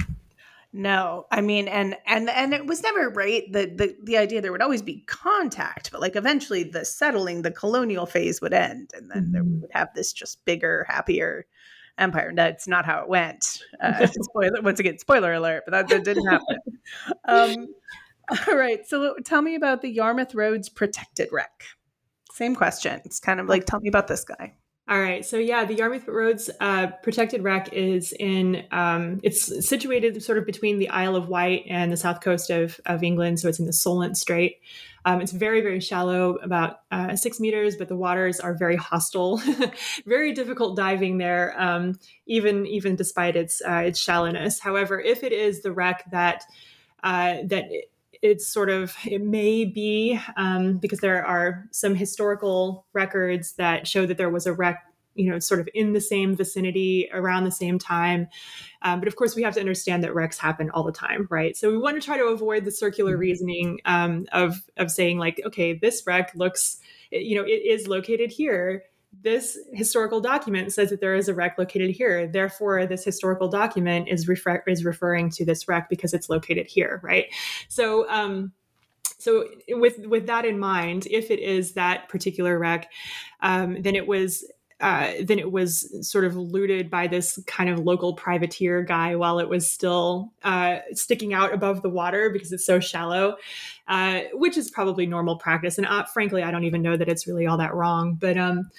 No, I mean, and and and it was never right. The the the idea there would always be contact, but like eventually the settling, the colonial phase would end, and then mm-hmm. there would have this just bigger, happier empire. That's not how it went. Uh, spoiler, once again, spoiler alert, but that, that didn't happen. Um, all right, so tell me about the Yarmouth Roads Protected Wreck. Same question. It's kind of like, tell me about this guy. All right. So yeah, the Yarmouth Roads uh, Protected Wreck is in, um, it's situated sort of between the Isle of Wight and the south coast of, of England. So it's in the Solent Strait. Um, it's very, very shallow, about uh, six meters, but the waters are very hostile, very difficult diving there, um, even, even despite its, uh, its shallowness. However, if it is the wreck that, uh, that it, it's sort of, it may be, um, because there are some historical records that show that there was a wreck, you know, sort of in the same vicinity around the same time. Um, but of course, we have to understand that wrecks happen all the time, right? So we want to try to avoid the circular reasoning um, of, of saying like, okay, this wreck looks, you know, it is located here. This historical document says that there is a wreck located here. Therefore, this historical document is, refer- is referring to this wreck because it's located here, right? So, um, so with with that in mind, if it is that particular wreck, um, then it was uh, then it was sort of looted by this kind of local privateer guy while it was still uh, sticking out above the water because it's so shallow, uh, which is probably normal practice. And uh, frankly, I don't even know that it's really all that wrong. But um,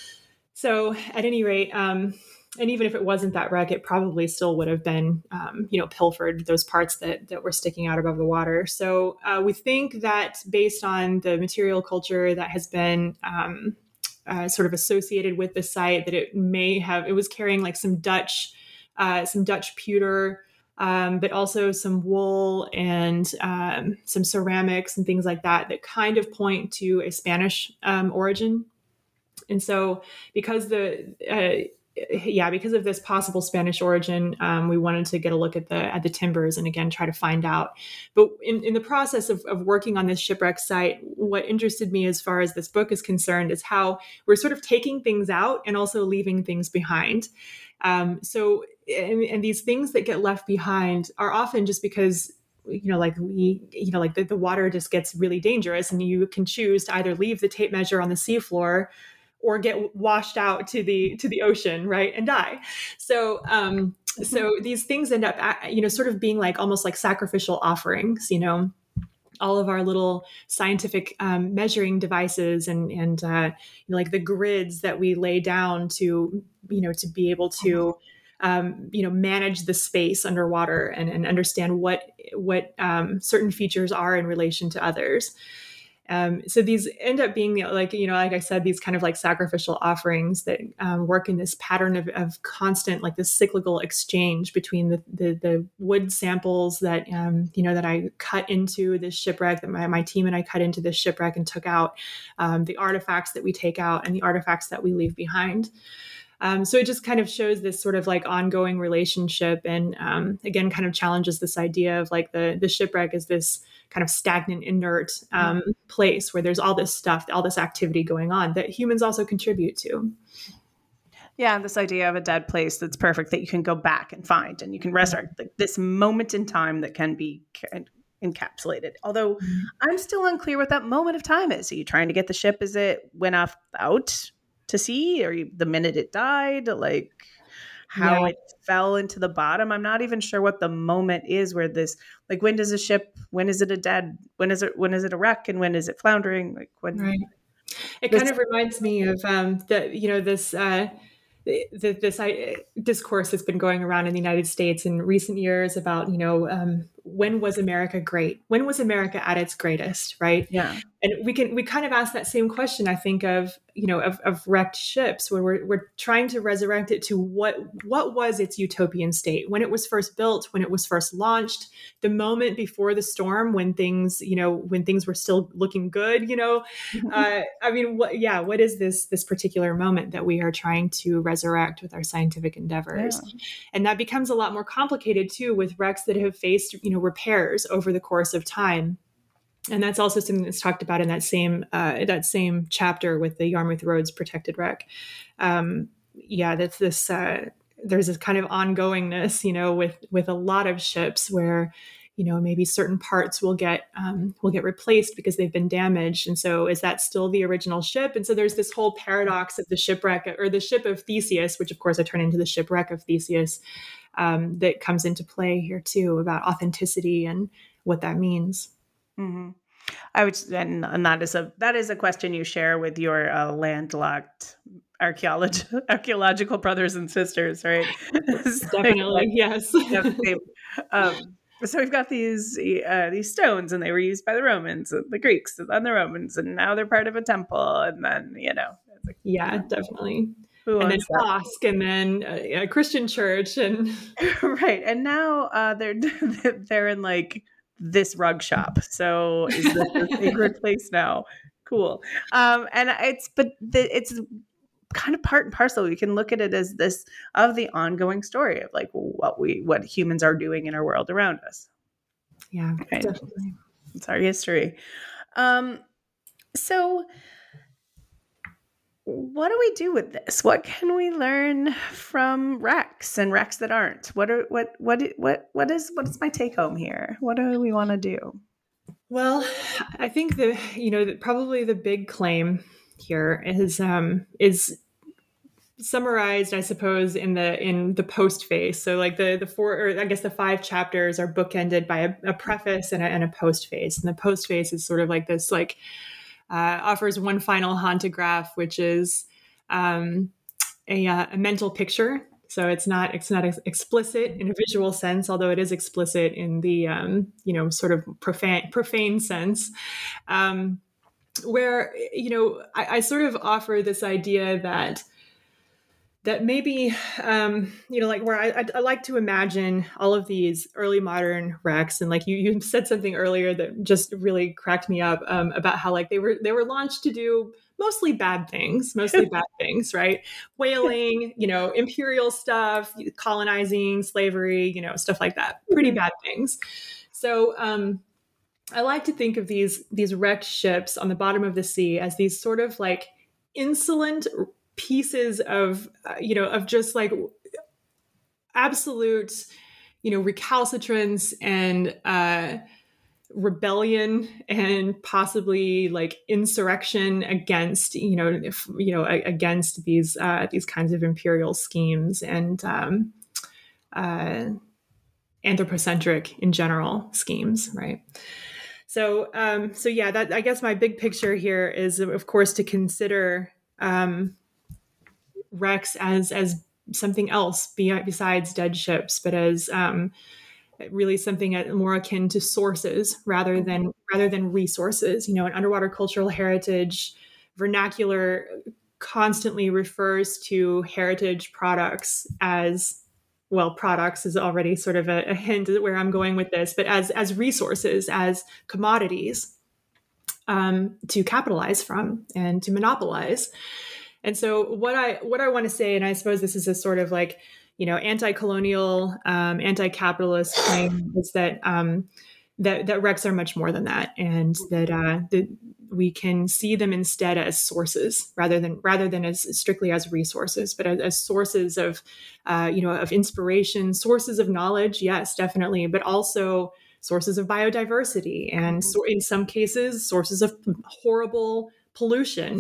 so at any rate, um, and even if it wasn't that wreck, it probably still would have been, um, you know, pilfered, those parts that that were sticking out above the water. So uh, we think that based on the material culture that has been um, Uh, sort of associated with the site, that it may have, it was carrying like some Dutch, uh, some Dutch pewter, um, but also some wool and um, some ceramics and things like that, that kind of point to a Spanish um, origin. And so because the, uh, yeah, because of this possible Spanish origin, um, we wanted to get a look at the at the timbers and again try to find out. But in, in the process of, of working on this shipwreck site, what interested me as far as this book is concerned is how we're sort of taking things out and also leaving things behind. Um, so, and, and these things that get left behind are often just because, you know, like we, you know, like the, the water just gets really dangerous, and you can choose to either leave the tape measure on the seafloor or get washed out to the to the ocean, right, and die. So, um, so these things end up, you know, sort of being like almost like sacrificial offerings. You know, all of our little scientific um, measuring devices and and uh, you know, like the grids that we lay down to, you know, to be able to, um, you know, manage the space underwater and, and understand what what um, certain features are in relation to others. Um, so these end up being like, you know, like I said, these kind of like sacrificial offerings that um, work in this pattern of, of constant, like this cyclical exchange between the the, the wood samples that, um, you know, that I cut into this shipwreck, that my, my team and I cut into this shipwreck and took out, um, the artifacts that we take out and the artifacts that we leave behind. Um, so it just kind of shows this sort of like ongoing relationship, and um, again, kind of challenges this idea of like the the shipwreck is this kind of stagnant, inert um, mm-hmm. place where there's all this stuff, all this activity going on that humans also contribute to. Yeah, this idea of a dead place that's perfect that you can go back and find, and you can resurrect, like this moment in time that can be encapsulated. Although mm-hmm. I'm still unclear what that moment of time is. Are you trying to get the ship as it went off out to sea, or the minute it died, like how Yeah. it fell into the bottom. I'm not even sure what the moment is where this, like, when does a ship, when is it a dead, when is it, when is it a wreck, and when is it floundering? Like when, Right. It this, kind of reminds me of um, the, you know, this, uh, the, this uh, discourse that's been going around in the United States in recent years about, you know, um, when was America great? When was America at its greatest, right? yeah. And we can we kind of ask that same question, I think, of you know of, of wrecked ships, where we're we're trying to resurrect it to what what was its utopian state when it was first built, when it was first launched, the moment before the storm, when things you know when things were still looking good. You know, uh, I mean, what yeah, what is this this particular moment that we are trying to resurrect with our scientific endeavors? Yeah. And that becomes a lot more complicated too with wrecks that have faced you know repairs over the course of time. And that's also something that's talked about in that same uh, that same chapter with the Yarmouth Roads protected wreck. Um, yeah, that's this. Uh, there's this kind of ongoingness, you know, with with a lot of ships where, you know, maybe certain parts will get um, will get replaced because they've been damaged, and so is that still the original ship? And so there's this whole paradox of the shipwreck, or the ship of Theseus, which of course I turn into the shipwreck of Theseus, um, that comes into play here too, about authenticity and what that means. Mm-hmm. I would, and, and that is a that is a question you share with your uh, landlocked archaeolog- archaeological brothers and sisters, right? Definitely, yes. um, so we've got these uh, these stones, and they were used by the Romans, and the Greeks, and then the Romans, and now they're part of a temple, and then you know, it's like, yeah, definitely. who and then owns that? mosque, and then a, a Christian church, and right, and now uh, they're they're in like this rug shop. So is this a sacred place now? Cool. Um, and it's, but the, it's kind of part and parcel. We can look at it as this of the ongoing story of like what we, what humans are doing in our world around us. yeah, Right? definitely. It's our history. Um, so what do we do with this? What can we learn from wrecks and wrecks that aren't? What are what what what what is what is my take home here? What do we want to do? Well, I think the you know probably the big claim here is um, is summarized, I suppose, in the in the post phase. So like the the four, or I guess the five chapters are bookended by a, a preface and a, and a post phase. And the post phase is sort of like this like. Uh, offers one final hauntograph, which is um, a, uh, a mental picture. So it's not it's not ex- explicit in a visual sense, although it is explicit in the um, you know sort of profane profane sense, um, where you know I, I sort of offer this idea that. That maybe, um, you know, like where I, I, I like to imagine all of these early modern wrecks, and like you, you said something earlier that just really cracked me up um, about how like they were they were launched to do mostly bad things, mostly bad things, right? Whaling, you know, imperial stuff, colonizing, slavery, you know, stuff like that. Pretty bad things. So um, I like to think of these these wrecked ships on the bottom of the sea as these sort of like insolent pieces of uh, you know of just like absolute you know recalcitrance and uh rebellion and possibly like insurrection against you know if, you know against these uh these kinds of imperial schemes and um uh anthropocentric in general schemes, right? So um so yeah, that I guess my big picture here is of course to consider um wrecks as as something else besides dead ships, but as um, really something more akin to sources rather than rather than resources. You know, an underwater cultural heritage vernacular constantly refers to heritage products as well. Products is already sort of a, a hint at where I'm going with this, but as as resources, as commodities um, to capitalize from and to monopolize. And so what I what I want to say, and I suppose this is a sort of like, you know, anti-colonial, um, anti-capitalist claim, is that um, that that wrecks are much more than that, and that uh, that we can see them instead as sources rather than rather than as strictly as resources, but as, as sources of uh, you know of inspiration, sources of knowledge, yes, definitely, but also sources of biodiversity, and so in some cases, sources of horrible pollution.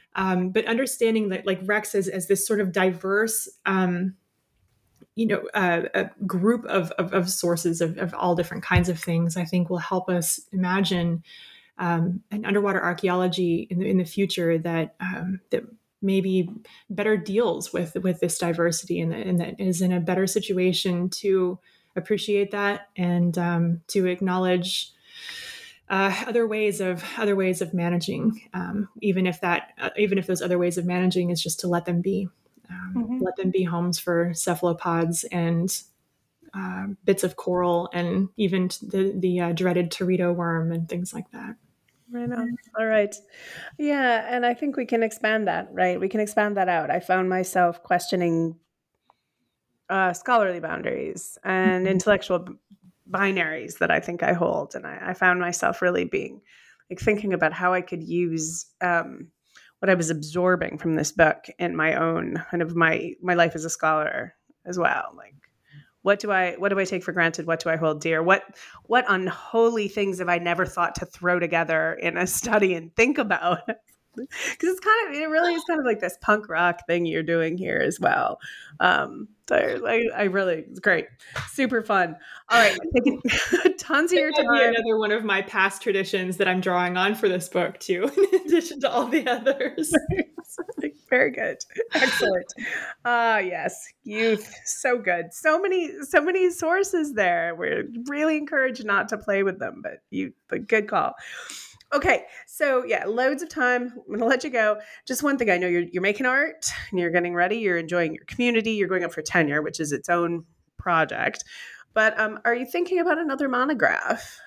Um, but understanding that like wrecks as, as this sort of diverse, um, you know, uh, a group of, of, of sources of, of all different kinds of things, I think will help us imagine um, an underwater archaeology in the, in the future that um, that maybe better deals with with this diversity and, and that is in a better situation to appreciate that and um, to acknowledge uh, other ways of other ways of managing, um, even if that uh, even if those other ways of managing is just to let them be, um, mm-hmm. let them be homes for cephalopods and uh, bits of coral and even the the uh, dreaded teredo worm and things like that. Right on. All right. Yeah. And I think we can expand that, right? We can expand that out. I found myself questioning uh, scholarly boundaries and mm-hmm. intellectual b- binaries that I think I hold. And I, I found myself really being like thinking about how I could use um, what I was absorbing from this book in my own kind of my, my life as a scholar as well. Like, What do I what do I take for granted? What do I hold dear? What what unholy things have I never thought to throw together in a study and think about? Because it's kind of it really is kind of like this punk rock thing you're doing here as well. Um, so I, I really it's great, super fun. All right, taking tons of your time. Be another one of my past traditions that I'm drawing on for this book too, in addition to all the others. Very good. Excellent. Ah, uh, yes. Youth. So good. So many, so many sources there. We're really encouraged not to play with them, but you, but good call. Okay. So yeah, loads of time. I'm going to let you go. Just one thing. I know you're, you're making art and you're getting ready. You're enjoying your community. You're going up for tenure, which is its own project. But um, are you thinking about another monograph?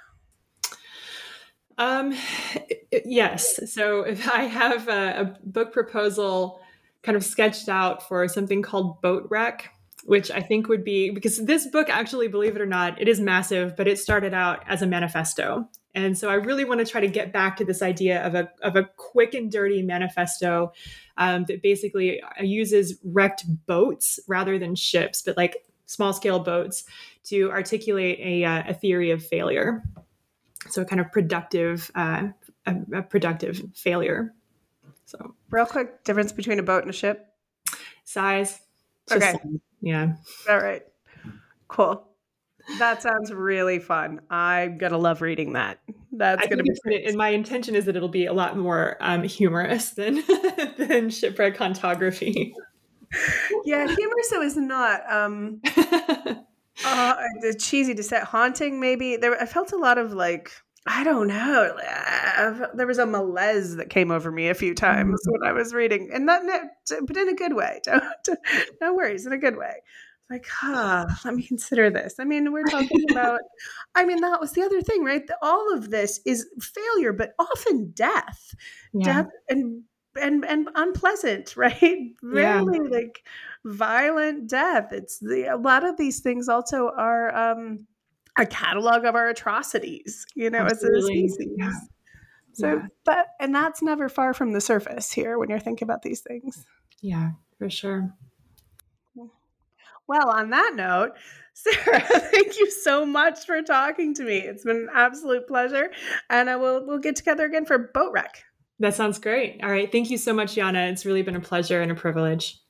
Um, yes. So if I have a, a book proposal kind of sketched out for something called Boat Wreck, which I think would be, because this book actually, believe it or not, it is massive, but it started out as a manifesto. And so I really want to try to get back to this idea of a, of a quick and dirty manifesto um, that basically uses wrecked boats rather than ships, but like small scale boats to articulate a, uh, a theory of failure. So kind of productive, uh, a, a productive failure. So real quick, difference between a boat and a ship? Size. Okay. Size. Yeah. All right. Cool. That sounds really fun. I'm going to love reading that. That's going to be gonna, and my intention is that it'll be a lot more um, humorous than, than shipwreck hauntography. Yeah, humor so is not... Um... Uh, it's cheesy to say. Haunting, maybe. There, I felt a lot of like, I don't know. Uh, there was a malaise that came over me a few times mm-hmm. when I was reading, and not, but in a good way. Don't, no worries, in a good way. Like, huh, let me consider this. I mean, we're talking about, I mean, that was the other thing, right? All of this is failure, but often death. Yeah. Death and and and unpleasant, right? Really yeah. like violent death. It's the a lot of these things also are um, a catalog of our atrocities, you know, Absolutely. as a species. Yeah. So, yeah. but and that's never far from the surface here when you're thinking about these things. Yeah, for sure. Well, on that note, Sarah, thank you so much for talking to me. It's been an absolute pleasure, and I will we'll get together again for Boat Wreck. That sounds great. All right. Thank you so much, Jana. It's really been a pleasure and a privilege.